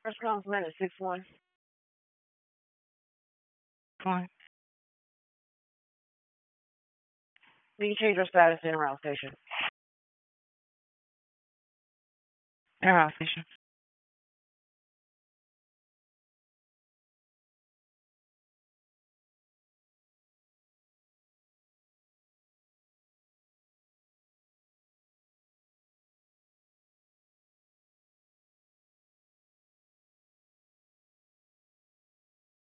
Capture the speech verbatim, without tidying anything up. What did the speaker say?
First Councilman is six one. Fine. You can change your status to en route station. En route station.